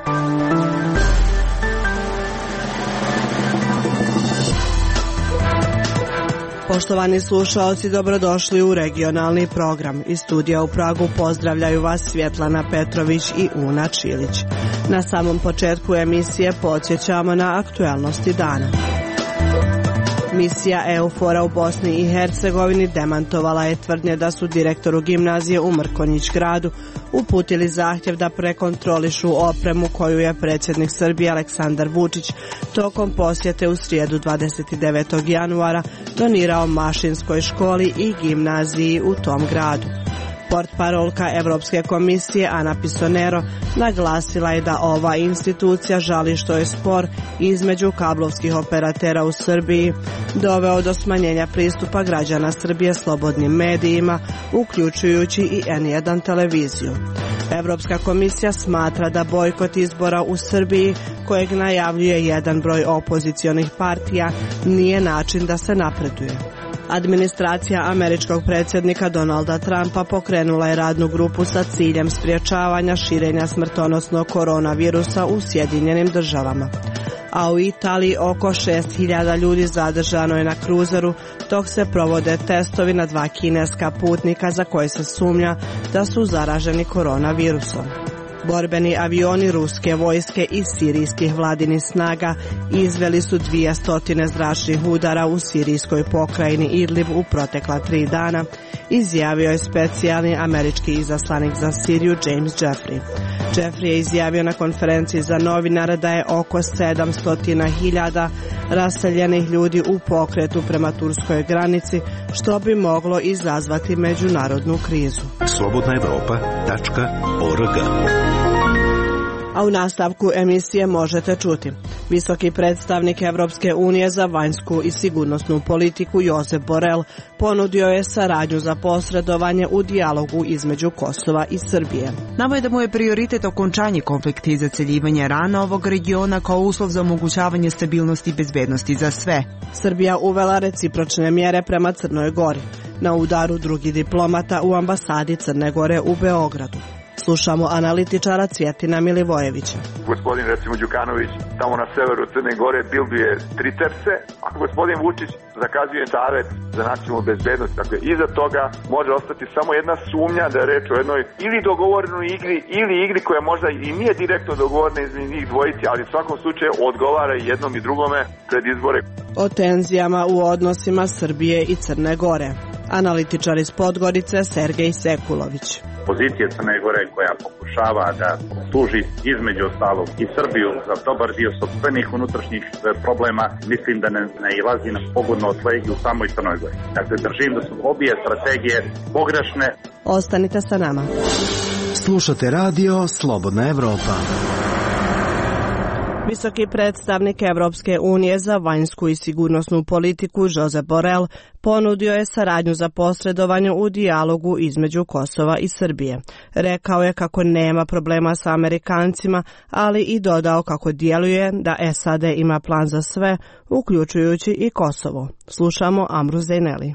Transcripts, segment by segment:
Poštovani slušaoci, dobrodošli u regionalni program. Iz studija u Pragu pozdravljaju vas Svjetlana Petrović i Una Čilić. Na samom početku emisije podsjećamo na aktualnosti dana. Misija EUFOR-a u Bosni i Hercegovini demantovala je tvrdnje da su direktoru gimnazije u Mrkonjić Gradu uputili zahtjev da prekontrolišu opremu koju je predsjednik Srbije Aleksandar Vučić tokom posjete u srijedu 29. januara donirao Mašinskoj školi i gimnaziji u tom gradu. Portparolka Evropske komisije Ana Pisonero naglasila je da ova institucija žali što je spor između kablovskih operatera u Srbiji doveo do smanjenja pristupa građana Srbije slobodnim medijima, uključujući i N1 televiziju. Evropska komisija smatra da bojkot izbora u Srbiji, kojeg najavljuje jedan broj opozicionih partija, nije način da se napreduje. Administracija američkog predsjednika Donalda Trumpa pokrenula je radnu grupu sa ciljem sprječavanja širenja smrtonosnog koronavirusa u Sjedinjenim državama. A u Italiji oko 6.000 ljudi zadržano je na kruzeru dok se provode testovi na 2 kineska putnika za koje se sumnja da su zaraženi koronavirusom. Borbeni avioni ruske vojske i sirijskih vladinih snaga izveli su 200 zračnih udara u sirijskoj pokrajini Idlib u protekla 3 dana, izjavio je specijalni američki izaslanik za Siriju James Jeffrey. Jeffrey je izjavio na konferenciji za novinare da je oko 700.000 raseljenih ljudi u pokretu prema turskoj granici, što bi moglo izazvati međunarodnu krizu. slobodnaevropa.org. A u nastavku emisije možete čuti. Visoki predstavnik Evropske unije za vanjsku i sigurnosnu politiku Josep Borrell ponudio je saradnju za posredovanje u dijalogu između Kosova i Srbije. Naveo je da mu je prioritet okončanje konflikta i zaceljivanje rana ovog regiona kao uslov za omogućavanje stabilnosti i bezbednosti za sve. Srbija uvela recipročne mjere prema Crnoj Gori. Na udaru drugi diplomata u ambasadi Crne Gore u Beogradu. Slušamo analitičara Cvjetina Milivojevića. Gospodin recimo Đukanović tamo na severu Crne Gore bilduje tricepse, a gospodin Vučić zakazuje savet za nacionalnu bezbednost. Dakle, iza toga može ostati samo jedna sumnja da je reč o jednoj ili dogovorenoj igri ili igri koja možda i nije direktno dogovorena između njih dvojici, ali u svakom slučaju odgovara i jednom i drugome pred izbore. O tenzijama u odnosima Srbije i Crne Gore. Analitičar iz Podgorice Sergej Sekulović. Pozicija Crne Gore koja pokušava da služi između ostalog i Srbiju za dobar dio sopstvenih unutrašnjih problema, mislim da ne ilazi na pogodno tle i u samoj Crnoj Gori. Dakle, držim da su obje strategije pogrešne. Ostanite sa nama. Slušate radio Slobodna Evropa. Visoki predstavnik Evropske unije za vanjsku i sigurnosnu politiku Josep Borrell ponudio je saradnju za posredovanje u dijalogu između Kosova i Srbije. Rekao je kako nema problema sa Amerikancima, ali i dodao kako djeluje da SAD ima plan za sve, uključujući i Kosovo. Slušamo Amru Zejneli.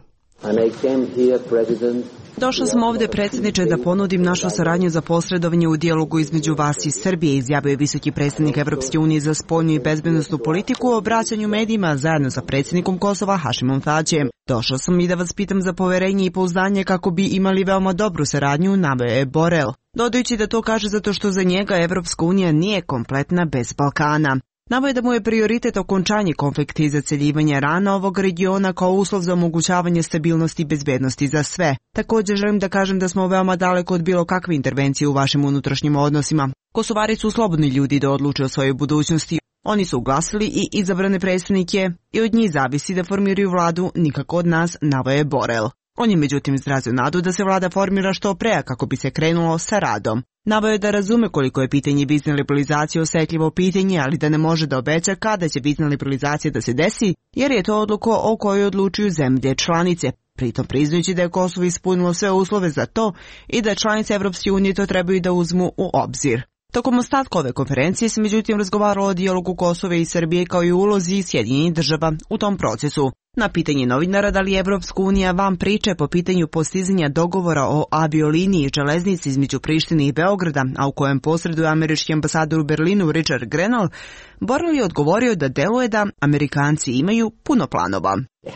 Došao sam ovdje, predsjedniče, da ponudim našu saradnju za posredovanje u dijalogu između vas i Srbije, izjavio je visoki predstavnik Evropske unije za spoljnu i bezbednosnu politiku u obraćanju medijima zajedno sa predsjednikom Kosova Hašimom Tačijem. Došao sam i da vas pitam za poverenje i pouzdanje kako bi imali veoma dobru saradnju, naveo je Borrell. Dodajući da to kaže zato što za njega Evropska unija nije kompletna bez Balkana. Naveo je da mu je prioritet okončanje konflikta i zaceljivanje rana ovog regiona kao uslov za omogućavanje stabilnosti i bezbednosti za sve. Također želim da kažem da smo veoma daleko od bilo kakve intervencije u vašim unutrašnjim odnosima. Kosovari su slobodni ljudi da odluče o svojoj budućnosti. Oni su uglasili i izabrane predstavnike i od njih zavisi da formiraju vladu, nikako od nas, naveo je Borrell. On je međutim izrazio nadu da se vlada formira što pre kako bi se krenulo sa radom. Naveo je da razume koliko je pitanje vizne liberalizacije osetljivo pitanje, ali da ne može da obeća kada će vizna liberalizacija da se desi, jer je to odluka o kojoj odlučuju zemlje članice. Pritom priznajući da je Kosovo ispunilo sve uslove za to i da članice Evropske unije to trebaju da uzmu u obzir. Tokom ostatka ove konferencije se međutim razgovaralo o dijalogu Kosova i Srbije kao i ulozi Sjedinjenih država u tom procesu. Na pitanje novinara da li je Evropska unija van priče po pitanju postizanja dogovora o avioliniji i železnici između Prištine i Beograda, a u kojem posreduje američki ambasador u Berlinu Richard Grenell, Borrell je odgovorio da deluje da Amerikanci imaju puno planova.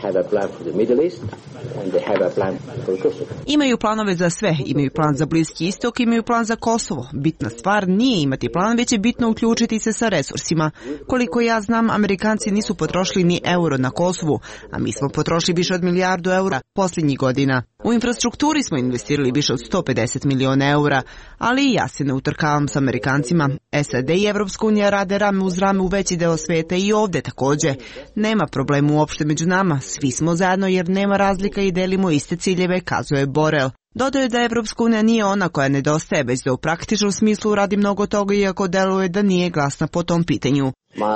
Imaju planove za sve, imaju plan za Bliski istok, imaju plan za Kosovo. Bitna stvar nije imati plan, već je bitno uključiti se sa resursima. Koliko ja znam, Amerikanci nisu potrošili ni euro na Kosovu, a mi smo potrošili više od milijardu eura posljednjih godina. U infrastrukturi smo investirali više od 150 miliona eura, ali i ja se ne utrkavam s Amerikancima. SAD i Evropska unija rade rame uz rame u veći deo sveta i ovde takođe. Nema problema uopšte među nama, svi smo zajedno jer nema razlika i delimo iste ciljeve, kazuje Borrell. Dodao je da Evropska unija nije ona koja nedostaje, već da u praktičnom smislu radi mnogo toga, iako deluje da nije glasna po tom pitanju.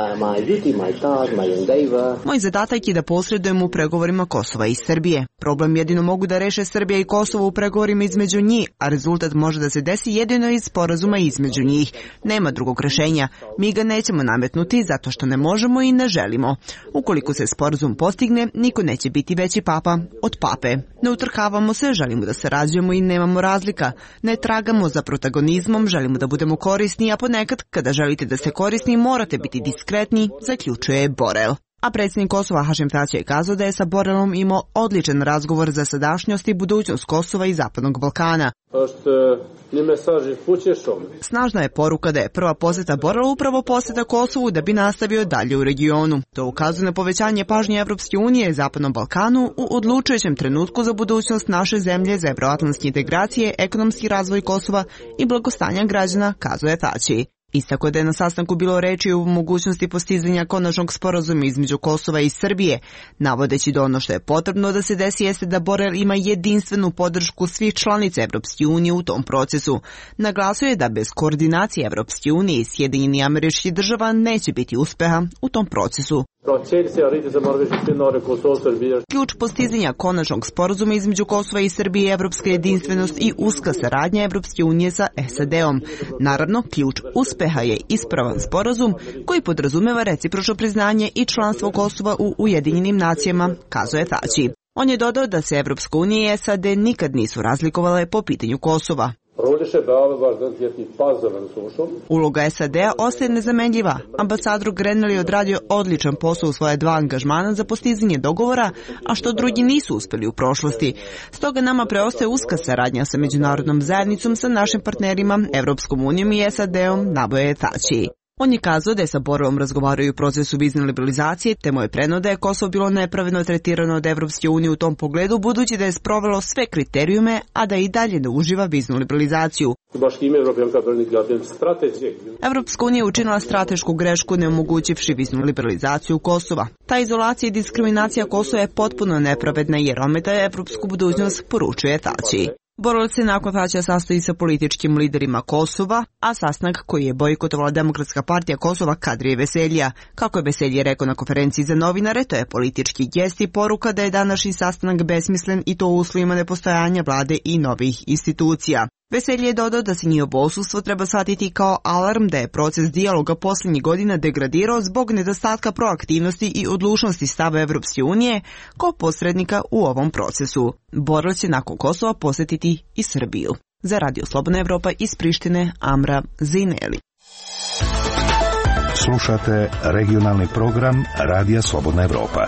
Moj zadatak je da posredujem u pregovorima Kosova i Srbije. Problem jedino mogu da reše Srbija i Kosovo u pregovorima između njih, a rezultat može da se desi jedino iz sporazuma između njih. Nema drugog rešenja. Mi ga nećemo nametnuti zato što ne možemo i ne želimo. Ukoliko se sporazum postigne, niko neće biti veći papa od pape. Ne utrkavamo se, želimo da sarađujemo i nemamo razlika. Ne tragamo za protagonizmom, želimo da budemo korisni, a ponekad kada želite da ste korisni morate biti diskretni, zaključuje Borrell. A predsjednik Kosova Hašim Tači je kazao da je sa Borrellom imao odličan razgovor za sadašnjost i budućnost Kosova i Zapadnog Balkana. Snažna je poruka da je prva poseta Borrella upravo poseta Kosovu da bi nastavio dalje u regionu. To ukazuje na povećanje pažnje Evropske unije i Zapadnom Balkanu u odlučujućem trenutku za budućnost naše zemlje, za evroatlantske integracije, ekonomski razvoj Kosova i blagostanja građana, kazuje Tači. Istako da je na sastanku bilo reči o mogućnosti postizanja konačnog sporazuma između Kosova i Srbije, navodeći da ono što je potrebno da se desi jeste da Borrell ima jedinstvenu podršku svih članica Evropske unije u tom procesu. Naglasio je da bez koordinacije Evropske unije i Sjedinjenih Američkih Država neće biti uspeha u tom procesu. Ključ postizanja konačnog sporazuma između Kosova i Srbije je evropska jedinstvenost i uska saradnja Evropske unije sa SAD-om. Naravno, ključ uspeha je ispravan sporazum koji podrazumeva recipročno priznanje i članstvo Kosova u Ujedinjenim nacijama, kazuje Tači. On je dodao da se Evropska unija i SAD nikad nisu razlikovale po pitanju Kosova. Uloga SAD-a ostaje nezamenljiva. Ambasador Grenell je odradio odličan posao u svoje 2 angažmana za postizanje dogovora, a što drugi nisu uspeli u prošlosti. Stoga nama preostaje uska saradnja sa međunarodnom zajednicom, sa našim partnerima, Evropskom unijom i SAD-om, naboje Tači. On je kazao da je sa Borrellom razgovaraju u procesu vizne liberalizacije, te mu je preneo da je Kosovo bilo nepravedno tretirano od Evropske unije u tom pogledu, budući da je sprovelo sve kriterijume, a da i dalje ne uživa viznu liberalizaciju. Evropska unija je učinila stratešku grešku ne omogućivši viznu liberalizaciju Kosova. Ta izolacija i diskriminacija Kosova je potpuno nepravedna jer ometa evropsku budućnost, poručuje Tači. Borrell se nakon Tačija sastoji sa političkim liderima Kosova, a sastanak koji je bojkotovala Demokratska partija Kosova kadrije Veseljija. Kako je Veselje rekao na konferenciji za novinare, to je politički gest i poruka da je današnji sastanak besmislen i to u uslovima nepostojanja vlade i novih institucija. Veselje je dodao da se njihovo odsustvo treba shvatiti kao alarm da je proces dijaloga posljednjih godina degradirao zbog nedostatka proaktivnosti i odlučnosti stava Evropske unije kao posrednika u ovom procesu. Borrell će nakon Kosova posjetiti i Srbiju. Za Radio Slobodna Evropa iz Prištine, Amra Zineli. Slušate regionalni program Radija Slobodna Evropa.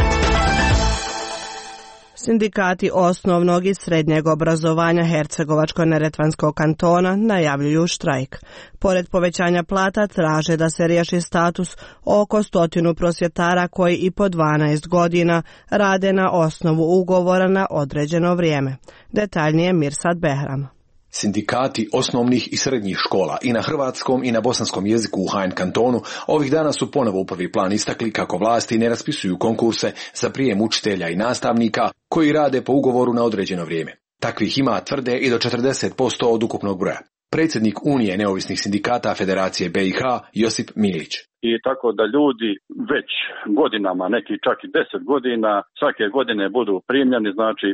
Sindikati osnovnog i srednjeg obrazovanja Hercegovačko-neretvanskog kantona najavljuju štrajk. Pored povećanja plata traže da se riješi status oko 100 prosvjetara koji i po 12 godina rade na osnovu ugovora na određeno vrijeme. Detaljnije Mirsad Behram. Sindikati osnovnih i srednjih škola i na hrvatskom i na bosanskom jeziku u HN kantonu ovih dana su ponovo u prvi plan istakli kako vlasti ne raspisuju konkurse za prijem učitelja i nastavnika koji rade po ugovoru na određeno vrijeme. Takvih ima, tvrde, i do 40% od ukupnog broja. Predsjednik Unije neovisnih sindikata Federacije BiH Josip Milić. i tako da ljudi već godinama, neki čak i 10 godina, svake godine budu primljeni, znači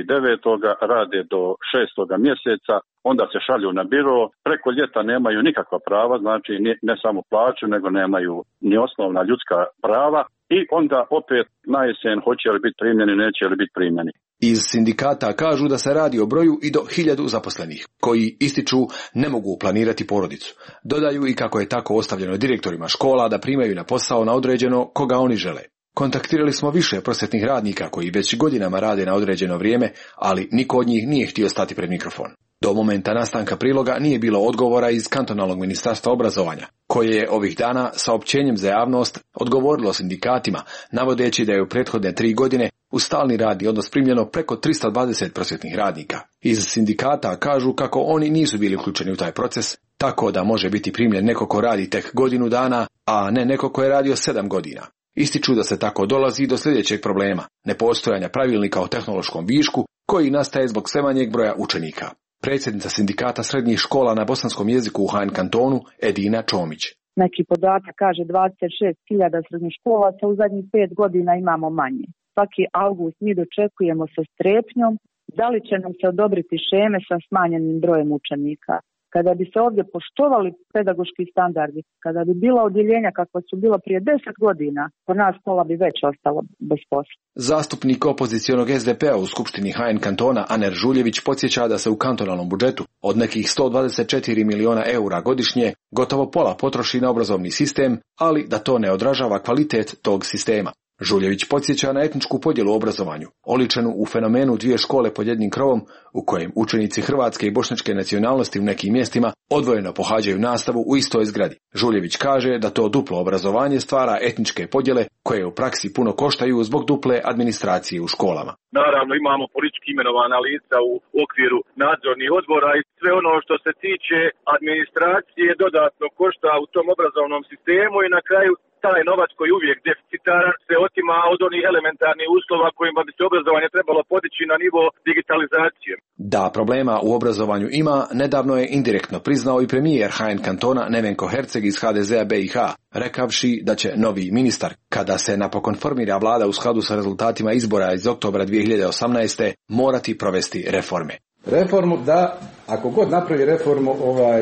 1.9. rade do 6. mjeseca, onda se šalju na biro, preko ljeta nemaju nikakva prava, znači ne samo plaću, nego nemaju ni osnovna ljudska prava i onda opet na jesen hoće li biti primljeni, neće li biti primljeni. Iz sindikata kažu da se radi o broju i do 1000 zaposlenih, koji ističu ne mogu planirati porodicu. Dodaju i kako je tako ostavljeno direktorima škola da primaju na posao na određeno koga oni žele. Kontaktirali smo više prosvjetnih radnika koji već godinama rade na određeno vrijeme, ali niko od njih nije htio stati pred mikrofon. Do momenta nastanka priloga nije bilo odgovora iz kantonalnog ministarstva obrazovanja, koje je ovih dana saopćenjem za javnost odgovorilo sindikatima, navodeći da je u prethodne 3 godine u stalni radni odnos primljeno preko 320 prosvjetnih radnika. Iz sindikata kažu kako oni nisu bili uključeni u taj proces, tako da može biti primljen neko ko radi tek godinu dana, a ne neko ko je radio 7 godina. Ističu da se tako dolazi do sljedećeg problema, nepostojanja pravilnika o tehnološkom višku, koji nastaje zbog sve manjeg broja učenika. Predsjednica sindikata srednjih škola na bosanskom jeziku u Hain kantonu, Edina Čomić. Neki podatak kaže 26.000 srednjoškolaca, u zadnjih 5 godina imamo manje. Svaki avgust mi dočekujemo sa strepnjom da li će nam se odobriti šeme sa smanjenim brojem učenika. Kada bi se ovdje poštovali pedagoški standardi, kada bi bila odjeljenja kakva su bila prije 10 godina, kod nas pola bi već ostalo bez posla. Zastupnik opozicionog SDP-a u Skupštini Hain kantona Aner Žuljević podsjeća da se u kantonalnom budžetu od nekih 124 miliona eura godišnje gotovo pola potroši na obrazovni sistem, ali da to ne odražava kvalitet tog sistema. Žuljević podsjeća na etničku podjelu u obrazovanju, oličenu u fenomenu 2 škole pod jednim krovom, u kojem učenici hrvatske i bošnjačke nacionalnosti u nekim mjestima odvojeno pohađaju nastavu u istoj zgradi. Žuljević kaže da to duplo obrazovanje stvara etničke podjele koje u praksi puno koštaju zbog duple administracije u školama. Naravno imamo politički imenovana lica u okviru nadzornih odbora i sve ono što se tiče administracije dodatno košta u tom obrazovnom sistemu i na kraju taj novac koji je uvijek deficitaran se otima od onih elementarnih uslova kojima bi se obrazovanje trebalo podići na nivo digitalizacije. Da problema u obrazovanju ima, nedavno je indirektno priznao i premijer Hain kantona Nevenko Herceg iz HDZ-a BiH, rekavši da će novi ministar, kada se napokon formira vlada u skladu sa rezultatima izbora iz oktobra 2018. morati provesti reforme. Reformu da, ako god napravi reformu,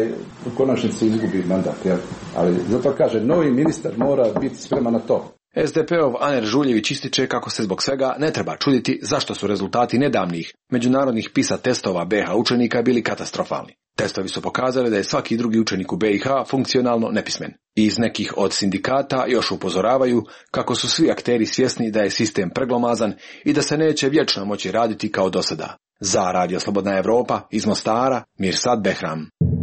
u konačnici izgubi mandat, jel? Ali zato kaže, novi ministar mora biti spreman na to. SDP-ov Aner Žuljević ističe kako se zbog svega ne treba čuditi zašto su rezultati nedavnih međunarodnih PISA testova BiH učenika bili katastrofalni. Testovi su pokazali da je svaki drugi učenik u BiH funkcionalno nepismen. Iz nekih od sindikata još upozoravaju kako su svi akteri svjesni da je sistem preglomazan i da se neće vječno moći raditi kao do sada. Za Radio Slobodna Evropa iz Mostara, Mirsad Behram.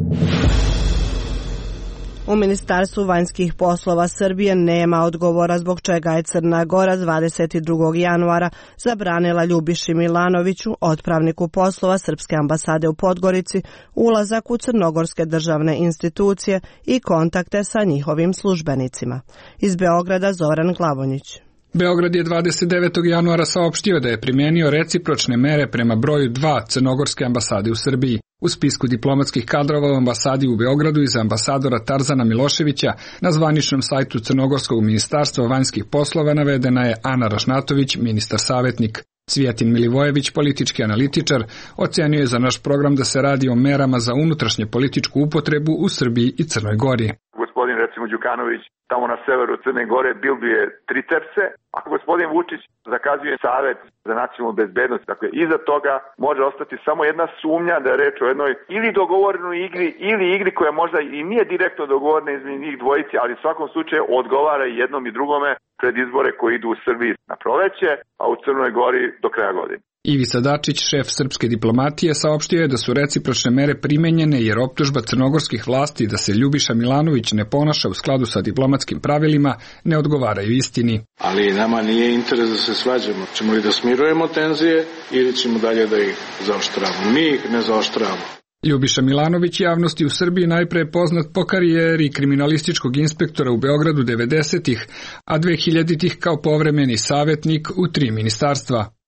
U Ministarstvu vanjskih poslova Srbije nema odgovora zbog čega je Crna Gora 22. januara zabranila Ljubiši Milanoviću, otpravniku poslova Srpske ambasade u Podgorici, ulazak u crnogorske državne institucije i kontakte sa njihovim službenicima. Iz Beograda Zoran Glavonjić. Beograd je 29. januara saopštio da je primijenio recipročne mere prema broju 2 crnogorske ambasade u Srbiji. U spisku diplomatskih kadrova u ambasadi u Beogradu iza ambasadora Tarzana Miloševića na zvaničnom sajtu Crnogorskog ministarstva vanjskih poslova navedena je Ana Rašnatović, ministar savjetnik. Cvijetin Milivojević, politički analitičar, ocenio je za naš program da se radi o merama za unutrašnje političku upotrebu u Srbiji i Crnoj Gori. Gospodin recimo Đukanović tamo na severu Crne Gore bilduje tricepse, a gospodin Vučić zakazuje savjet za nacionalnu bezbednost. Dakle, iza toga može ostati samo jedna sumnja da je reč o jednoj ili dogovorenoj igri ili igri koja možda i nije direktno dogovorena između njih dvojici, ali u svakom slučaju odgovara i jednom i drugome pred izbore koji idu u Srbiji na proleće, a u Crnoj Gori do kraja godine. Ivica Dačić, šef srpske diplomatije, saopštio je da su recipročne mere primenjene jer optužba crnogorskih vlasti da se Ljubiša Milanović ne ponaša u skladu sa diplomatskim pravilima ne odgovaraju istini. Ali nama nije interes da se svađamo. Ćemo li da smirujemo tenzije ili ćemo dalje da ih zaoštravamo? Mi ih ne zaoštravamo. Ljubiša Milanović javnosti u Srbiji najpre je poznat po karijeri kriminalističkog inspektora u Beogradu 90-ih, a 2000-ih kao povremeni savjetnik u 3 ministarstva.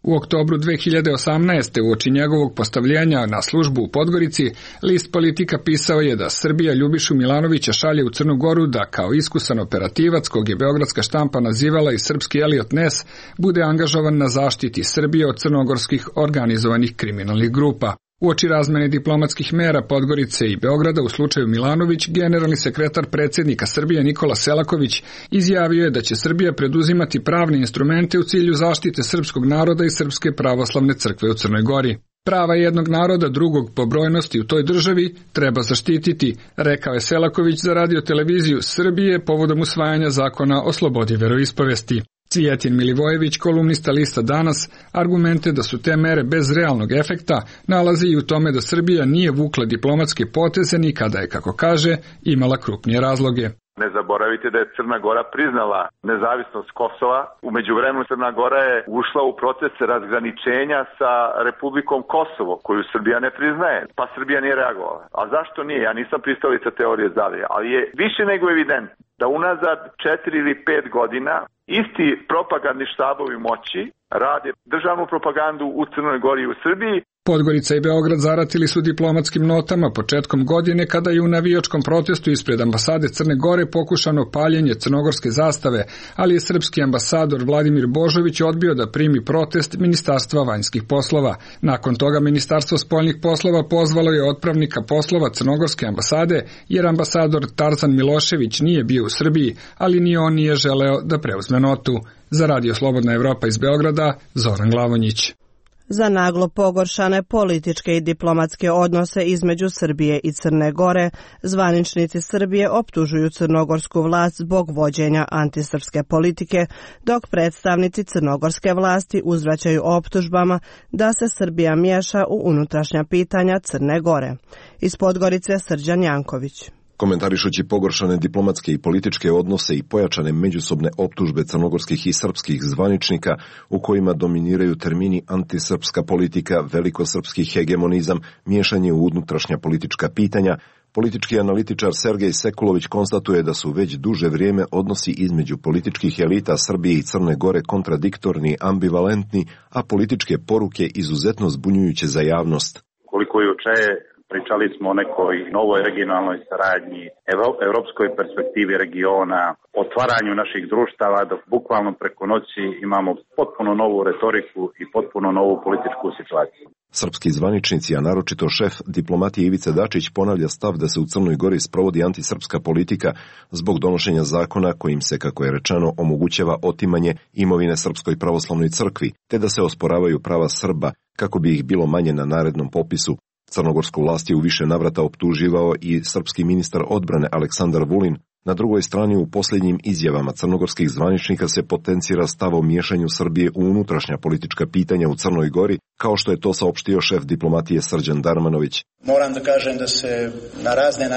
U oktobru 2018. uoči njegovog postavljenja na službu u Podgorici, list Politika pisao je da Srbija Ljubišu Milanovića šalje u Crnu Goru da kao iskusan operativac, kog je beogradska štampa nazivala i srpski Elliot Ness, bude angažovan na zaštiti Srbije od crnogorskih organizovanih kriminalnih grupa. Uoči razmene diplomatskih mera Podgorice i Beograda u slučaju Milanović, generalni sekretar predsjednika Srbije Nikola Selaković izjavio je da će Srbija preduzimati pravne instrumente u cilju zaštite srpskog naroda i Srpske pravoslavne crkve u Crnoj Gori. Prava jednog naroda, drugog po brojnosti u toj državi, treba zaštititi, rekao je Selaković za radio-televiziju Srbije povodom usvajanja zakona o slobodi veroispovesti. Cvijetin Milivojević, kolumnista lista Danas, argumente da su te mere bez realnog efekta nalazi i u tome da Srbija nije vukla diplomatske poteze ni kada je, kako kaže, imala krupnije razloge. Ne zaboravite da je Crna Gora priznala nezavisnost Kosova. U međuvremenu Crna Gora je ušla u proces razgraničenja sa Republikom Kosovo, koju Srbija ne priznaje, pa Srbija nije reagovala. A zašto nije? Ja nisam pristalica teorije zavije, ali je više nego evidentno da unazad 4 ili 5 godina isti propagandni štabovi moći rade državnu propagandu u Crnoj Gori i u Srbiji. Podgorica i Beograd zaratili su diplomatskim notama početkom godine kada je u navijačkom protestu ispred ambasade Crne Gore pokušano paljenje crnogorske zastave, ali je srpski ambasador Vladimir Božović odbio da primi protest Ministarstva vanjskih poslova. Nakon toga Ministarstvo spoljnih poslova pozvalo je otpravnika poslova crnogorske ambasade, jer ambasador Tarzan Milošević nije bio u Srbiji, ali ni on nije želeo da preuzme notu. Za Radio Slobodna Evropa iz Beograda, Zoran Glavonjić. Za naglo pogoršane političke i diplomatske odnose između Srbije i Crne Gore, zvaničnici Srbije optužuju crnogorsku vlast zbog vođenja antisrpske politike, dok predstavnici crnogorske vlasti uzvraćaju optužbama da se Srbija miješa u unutrašnja pitanja Crne Gore. Iz Podgorice Srđan Janković. Komentarišući pogoršane diplomatske i političke odnose i pojačane međusobne optužbe crnogorskih i srpskih zvaničnika u kojima dominiraju termini antisrpska politika, velikosrpski hegemonizam, miješanje u unutrašnja politička pitanja, politički analitičar Sergej Sekulović konstatuje da su već duže vrijeme odnosi između političkih elita Srbije i Crne Gore kontradiktorni, ambivalentni, a političke poruke izuzetno zbunjujuće za javnost. Koliko juče pričali smo o nekoj novoj regionalnoj saradnji, evropskoj perspektivi regiona, otvaranju naših društava, dok bukvalno preko noći imamo potpuno novu retoriku i potpuno novu političku situaciju. Srpski zvaničnici, a naročito šef diplomatije Ivica Dačić, ponavlja stav da se u Crnoj Gori sprovodi antisrpska politika zbog donošenja zakona kojim se, kako je rečeno, omogućava otimanje imovine Srpskoj pravoslavnoj crkvi, te da se osporavaju prava Srba kako bi ih bilo manje na narednom popisu. Crnogorsku vlast je u više navrata optuživao i srpski ministar odbrane Aleksandar Vulin. Na drugoj strani u posljednjim izjavama crnogorskih zvaničnika se potencira stav o miješanju Srbije u unutrašnja politička pitanja u Crnoj Gori, kao što je to saopštio šef diplomatije Srđan Darmanović. Moram da kažem da se na razne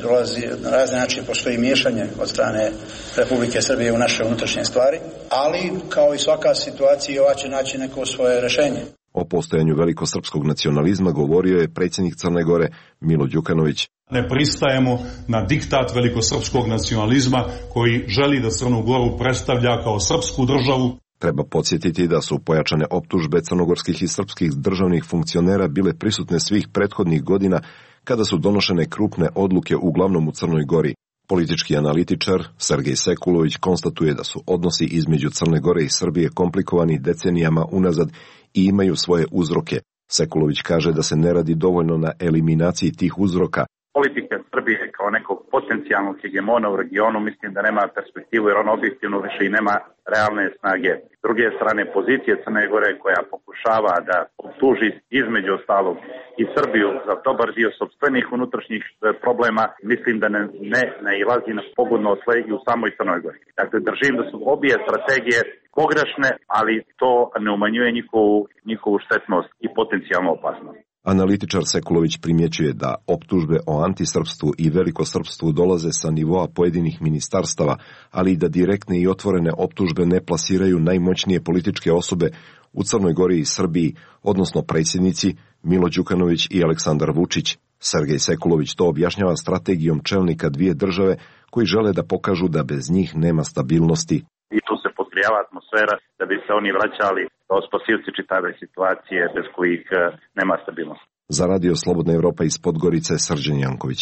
načine postoji miješanje od strane Republike Srbije u naše unutrašnje stvari, ali kao i svaka situacija ova će naći neko svoje rješenje. O postojanju velikosrpskog nacionalizma govorio je predsjednik Crne Gore Milo Đukanović. Ne pristajemo na diktat velikosrpskog nacionalizma koji želi da Crnu Goru predstavlja kao srpsku državu. Treba podsjetiti da su pojačane optužbe crnogorskih i srpskih državnih funkcionera bile prisutne svih prethodnih godina kada su donošene krupne odluke uglavnom u Crnoj Gori. Politički analitičar Sergej Sekulović konstatuje da su odnosi između Crne Gore i Srbije komplikovani decenijama unazad i imaju svoje uzroke. Sekulović kaže da se ne radi dovoljno na eliminaciji tih uzroka. Politika Srbije kao nekog potencijalnog hegemona u regionu mislim da nema perspektivu, jer on objektivno više i nema realne snage. S druge strane, pozicije Crne Gore koja pokušava da optuži između ostalog i Srbiju za dobar dio sopstvenih unutrašnjih problema, mislim da ne ilazi na pogodno tle i u samoj Crnoj Gori. Dakle, držim da su obje strategije pogrešne, ali to ne umanjuje njihovu štetnost i potencijalnu opasnost. Analitičar Sekulović primjećuje da optužbe o antisrpstvu i velikosrpstvu dolaze sa nivoa pojedinih ministarstava, ali i da direktne i otvorene optužbe ne plasiraju najmoćnije političke osobe u Crnoj Gori i Srbiji, odnosno predsjednici Milo Đukanović i Aleksandar Vučić. Sergej Sekulović to objašnjava strategijom čelnika dvije države koji žele da pokažu da bez njih nema stabilnosti. I tu se prijava atmosfera da bi se oni vraćali kao spasivci čitave situacije bez kojih nema stabilnosti. Za Radio Slobodna Evropa iz Podgorice, Srđan Janković.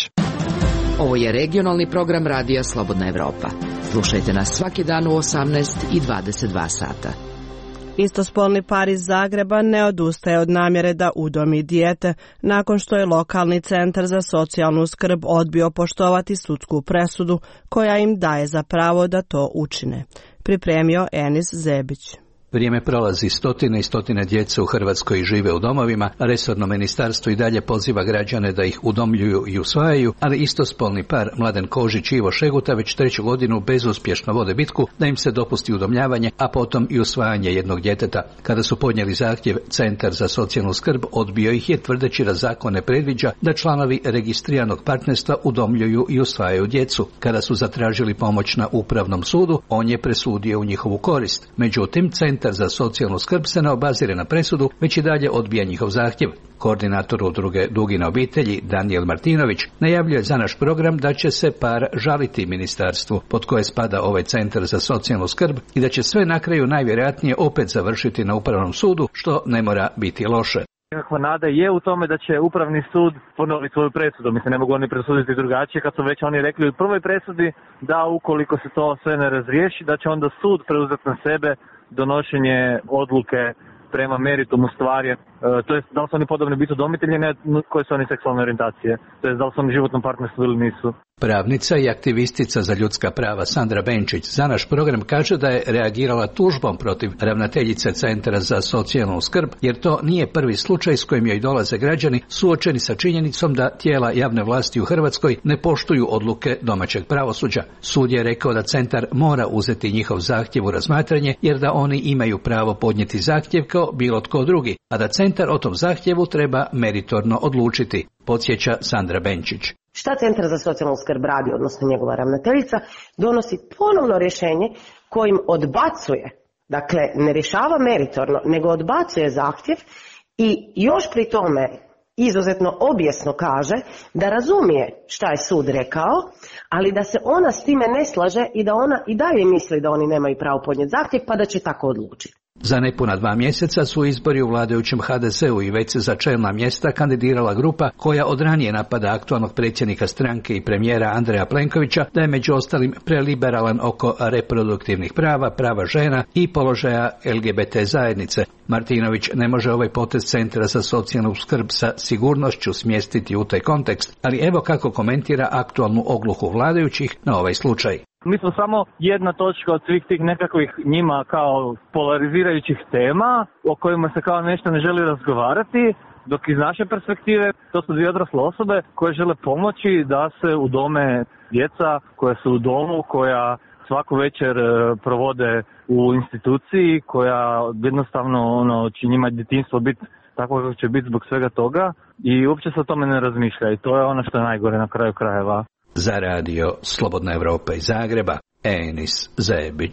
Ovo je regionalni program Radija Slobodna Evropa. Slušajte nas svaki dan u 18 i 22 sata. Istospolni par iz Zagreba ne odustaje od namjere da udomi dijete nakon što je lokalni centar za socijalnu skrb odbio poštovati sudsku presudu koja im daje za pravo da to učine. Pripremio Enis Zebić. Vrijeme prolazi, stotine i stotine djece u Hrvatskoj žive u domovima, a resorno ministarstvo i dalje poziva građane da ih udomljuju i usvajaju, ali istospolni par Mladen Kožić i Ivo Šeguta već 3. godinu bezuspješno vode bitku da im se dopusti udomljavanje, a potom i usvajanje jednog djeteta. Kada su podnijeli zahtjev, Centar za socijalnu skrb odbio ih je tvrdeći da zakon ne predviđa da članovi registriranog partnerstva udomljuju i usvajaju djecu. Kada su zatražili pomoć na Upravnom sudu, on je presudio u njihovu korist. Međutim, Centar za socijalnu skrb se ne obazire na presudu, već i dalje odbija njihov zahtjev. Koordinator udruge Dugine obitelji Danijel Martinović najavljuje za naš program da će se par žaliti ministarstvu pod koje spada ovaj Centar za socijalnu skrb i da će sve na kraju najvjerojatnije opet završiti na Upravnom sudu, što ne mora biti loše. Nekakva nada je u tome da će Upravni sud ponoviti svoju presudu. Mislim, ne mogu oni presuditi drugačije kad su već oni rekli u prvoj presudi da ukoliko se to sve ne razriješi, da će onda sud preuzeti na sebe donošenje odluke prema meritumu stvari, to jest da li su oni podobni biti udomitelji, ne koje su oni seksualne orijentacije, to jest da li su oni životnom partnerstvu ili nisu. Pravnica i aktivistica za ljudska prava Sandra Benčić za naš program kaže da je reagirala tužbom protiv ravnateljice Centra za socijalnu skrb, jer to nije prvi slučaj s kojim joj dolaze građani suočeni sa činjenicom da tijela javne vlasti u Hrvatskoj ne poštuju odluke domaćeg pravosuđa. Sud je rekao da centar mora uzeti njihov zahtjev u razmatranje, jer da oni imaju pravo podnijeti zahtjev kao bilo tko drugi, a da centar o tom zahtjevu treba meritorno odlučiti, podsjeća Sandra Benčić. Šta Centar za socijalnu skrb radi, odnosno njegova ravnateljica, donosi ponovno rješenje kojim odbacuje, dakle ne rješava meritorno, nego odbacuje zahtjev i još pri tome izuzetno objesno kaže da razumije šta je sud rekao, ali da se ona s time ne slaže i da ona i dalje misli da oni nemaju pravo podnijeti zahtjev pa da će tako odlučiti. Za nepuna 2 mjeseca su izbori u vladajućem HDZ-u i već se za čelna mjesta kandidirala grupa koja od ranije napada aktualnog predsjednika stranke i premijera Andreja Plenkovića da je među ostalim preliberalan oko reproduktivnih prava, prava žena i položaja LGBT zajednice. Martinović ne može ovaj potez Centra za socijalnu skrb sa sigurnošću smjestiti u taj kontekst, ali evo kako komentira aktualnu ogluhu vladajućih na ovaj slučaj. Mi smo samo jedna točka od svih tih nekakvih njima kao polarizirajućih tema o kojima se kao nešto ne želi razgovarati, dok iz naše perspektive to su 2 odrasle osobe koje žele pomoći da se udome djeca koja su u domu, koja svaku večer provode u instituciji, koja jednostavno će njima djetinjstvo biti tako kako će biti zbog svega toga i uopće se o tome ne razmišlja i to je ono što je najgore na kraju krajeva. Za radio Slobodna Evropa iz Zagreba, Enis Zebić.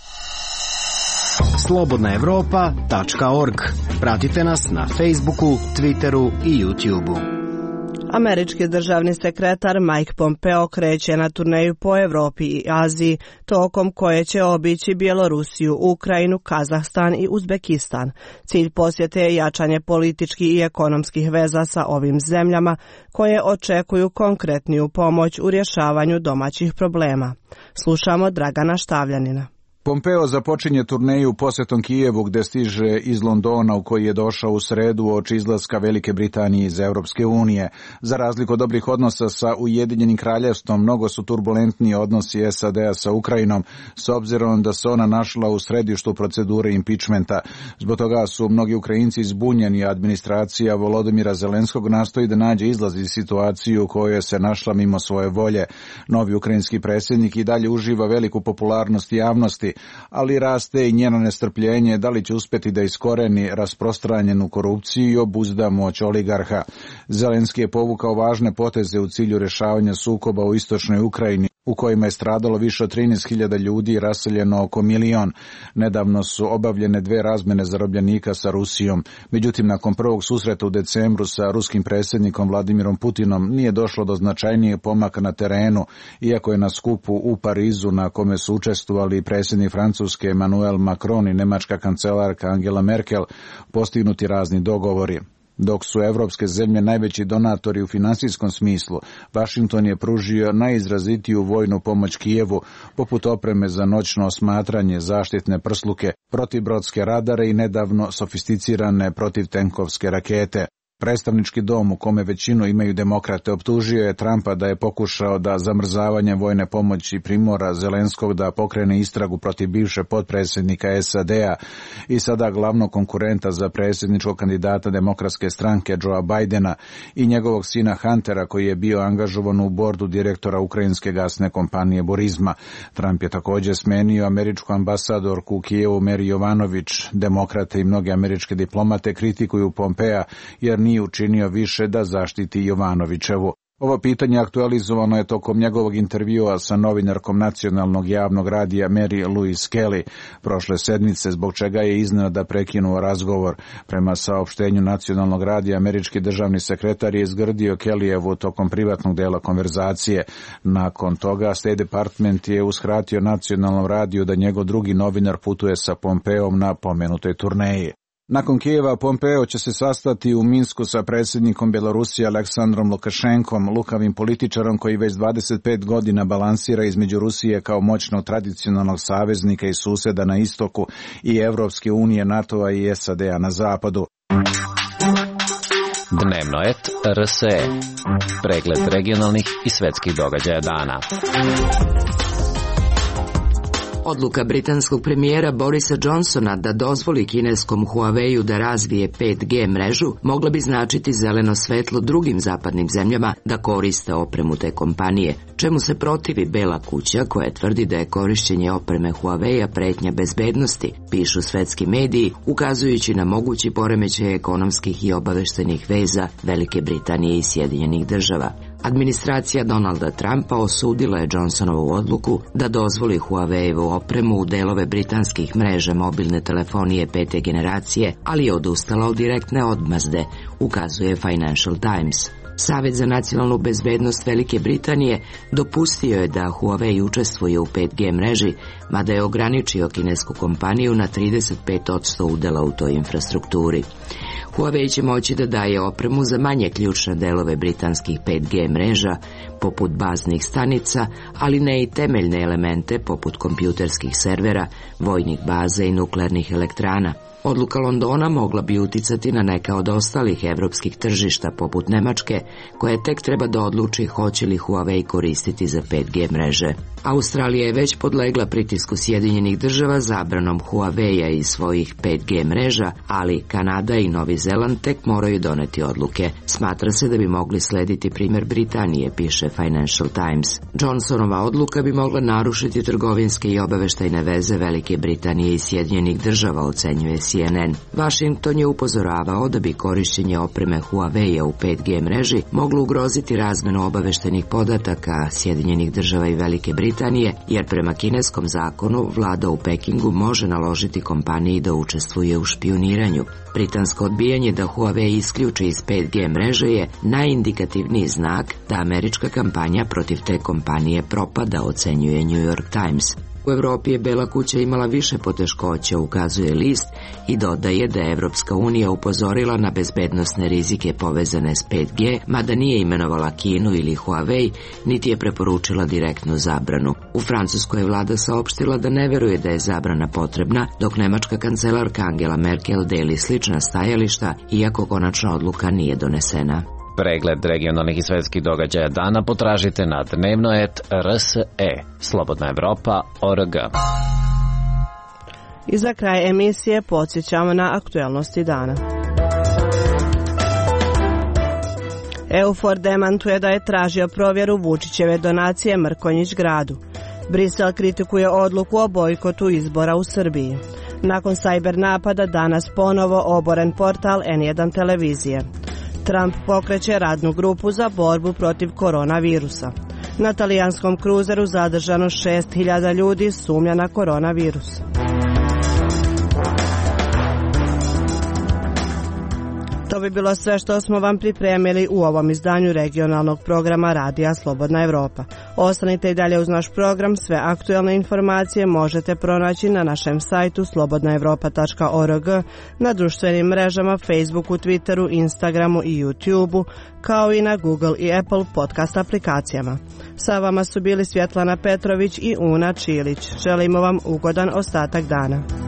slobodnaevropa.org. Pratite nas na Facebooku, Twitteru i YouTubeu. Američki državni sekretar Mike Pompeo kreće na turneju po Europi i Aziji, tokom koje će obići Bjelorusiju, Ukrajinu, Kazahstan i Uzbekistan. Cilj posjete je jačanje političkih i ekonomskih veza sa ovim zemljama, koje očekuju konkretniju pomoć u rješavanju domaćih problema. Slušamo Dragana Štavljanina. Pompeo započinje turneju posjetom Kijevu gdje stiže iz Londona u koji je došao u sredu uoči izlaska Velike Britanije iz Europske unije. Za razliku od dobrih odnosa sa Ujedinjenim kraljevstvom, mnogo su turbulentniji odnosi SAD-a sa Ukrajinom, s obzirom da se ona našla u središtu procedure impičmenta. Zbog toga su mnogi Ukrajinci zbunjeni, a administracija Volodymyra Zelenskog nastoji da nađe izlaz iz situaciju u kojoj se našla mimo svoje volje. Novi ukrajinski predsjednik i dalje uživa veliku popularnost javnosti, ali raste i njeno nestrpljenje da li će uspjeti da iskoreni rasprostranjenu korupciju i obuzda moć oligarha. Zelenski je povukao važne poteze u cilju rješavanja sukoba u istočnoj Ukrajini, u kojima je stradalo više od 13.000 ljudi i raseljeno oko 1 milion. Nedavno su obavljene 2 razmjene zarobljenika sa Rusijom. Međutim, nakon prvog susreta u decembru sa ruskim predsjednikom Vladimirom Putinom nije došlo do značajnijeg pomaka na terenu, iako je na skupu u Parizu, na kome su učestvovali predsjednik Francuske Emmanuel Macron i nemačka kancelarka Angela Merkel, postignuti razni dogovori. Dok su evropske zemlje najveći donatori u finansijskom smislu, Vašington je pružio najizrazitiju vojnu pomoć Kijevu, poput opreme za noćno osmatranje, zaštitne prsluke, protibrodske radare i nedavno sofisticirane protivtenkovske rakete. Predstavnički dom, u kome većinu imaju demokrate, optužio je Trumpa da je pokušao da zamrzavanjem vojne pomoći primora Zelenskog da pokrene istragu protiv bivše potpredsjednika SAD-a i sada glavnog konkurenta za predsjedničkog kandidata demokratske stranke Joea Bidena i njegovog sina Huntera, koji je bio angažovan u bordu direktora ukrajinske gasne kompanije Burisma. Trump je također smenio američku ambasadorku u Kijevu Meri Jovanović. Demokrate i mnoge američke diplomate kritikuju Pompea jer nije učinio više da zaštiti Jovanovićevu. Ovo pitanje aktualizovano je tokom njegovog intervjua sa novinarkom nacionalnog javnog radija Mary Louise Kelly prošle sedmice, zbog čega je izneo da prekinuo razgovor. Prema saopštenju nacionalnog radija, američki državni sekretar je izgrdio Kellyjevu tokom privatnog dela konverzacije. Nakon toga State Department je uskratio nacionalnom radiju da njegov drugi novinar putuje sa Pompeom na pomenutoj turneji. Nakon Kijeva, Pompeo će se sastati u Minsku sa predsjednikom Bjelorusije Aleksandrom Lukašenkom, lukavim političarom koji već 25 godina balansira između Rusije kao moćnog tradicionalnog saveznika i susjeda na istoku i Evropske unije, NATO-a i SAD-a na zapadu. Dnevno et RSE. Pregled regionalnih i svetskih događaja dana. Odluka britanskog premijera Borisa Johnsona da dozvoli kineskom Huawei-u da razvije 5G mrežu mogla bi značiti zeleno svetlo drugim zapadnim zemljama da koriste opremu te kompanije, čemu se protivi Bela kuća koja tvrdi da je korišćenje opreme Huawei-a pretnja bezbednosti, pišu svetski mediji, ukazujući na mogući poremećaj ekonomskih i obaveštenih veza Velike Britanije i Sjedinjenih Država. Administracija Donalda Trumpa osudila je Johnsonovu odluku da dozvoli Huawei-evu opremu u delove britanskih mreža mobilne telefonije 5. generacije, ali je odustala od direktne odmazde, ukazuje Financial Times. Savjet za nacionalnu bezbednost Velike Britanije dopustio je da Huawei učestvuje u 5G mreži, mada je ograničio kinesku kompaniju na 35% udela u toj infrastrukturi. Huawei će moći da daje opremu za manje ključne delove britanskih 5G mreža, poput baznih stanica, ali ne i temeljne elemente poput kompjuterskih servera, vojnih baza i nuklearnih elektrana. Odluka Londona mogla bi uticati na neka od ostalih evropskih tržišta poput Nemačke, koja tek treba da odluči hoće li Huawei koristiti za 5G mreže. Australija je već podlegla pritisku Sjedinjenih Država zabranom Huawei-a iz svojih 5G mreža, ali Kanada i Novi Zeland tek moraju doneti odluke. Smatra se da bi mogli slediti primjer Britanije, piše Financial Times. Johnsonova odluka bi mogla narušiti trgovinske i obaveštajne veze Velike Britanije i Sjedinjenih Država, ocenjuje CNN. Washington je upozoravao da bi korišćenje opreme Huawei-a u 5G mreži moglo ugroziti razmenu obaveštajnih podataka Sjedinjenih Država i Velike Britanije, jer prema kineskom zakonu vlada u Pekingu može naložiti kompaniji da učestvuje u špijuniranju. Britansko odbijanje da Huawei isključi iz 5G mreže je najindikativniji znak da američka kampanja protiv te kompanije propada, ocenjuje New York Times. U Evropi je Bela kuća imala više poteškoća, ukazuje list, i dodaje da je Evropska unija upozorila na bezbednosne rizike povezane s 5G, mada nije imenovala Kinu ili Huawei, niti je preporučila direktnu zabranu. U Francuskoj je vlada saopštila da ne veruje da je zabrana potrebna, dok nemačka kancelarka Angela Merkel deli slična stajališta, iako konačna odluka nije donesena. Pregled regionalnih i svetskih događaja dana potražite na dnevno.rs.e. Slobodna Evropa.org. I za kraj emisije podsjećamo na aktuelnosti dana. EUFOR demantuje da je tražio provjeru Vučićeve donacije Mrkonjić gradu. Brisel kritikuje odluku o bojkotu izbora u Srbiji. Nakon sajber napada danas ponovo oboren portal N1 televizije. Trump pokreće radnu grupu za borbu protiv koronavirusa. Na talijanskom kruzeru zadržano 6.000 ljudi, sumnja na koronavirus. To bi bilo sve što smo vam pripremili u ovom izdanju regionalnog programa Radija Slobodna Evropa. Ostanite i dalje uz naš program, sve aktuelne informacije možete pronaći na našem sajtu slobodnaevropa.org, na društvenim mrežama Facebooku, Twitteru, Instagramu i YouTubeu, kao i na Google i Apple podcast aplikacijama. Sa vama su bili Svjetlana Petrović i Una Čilić. Želimo vam ugodan ostatak dana.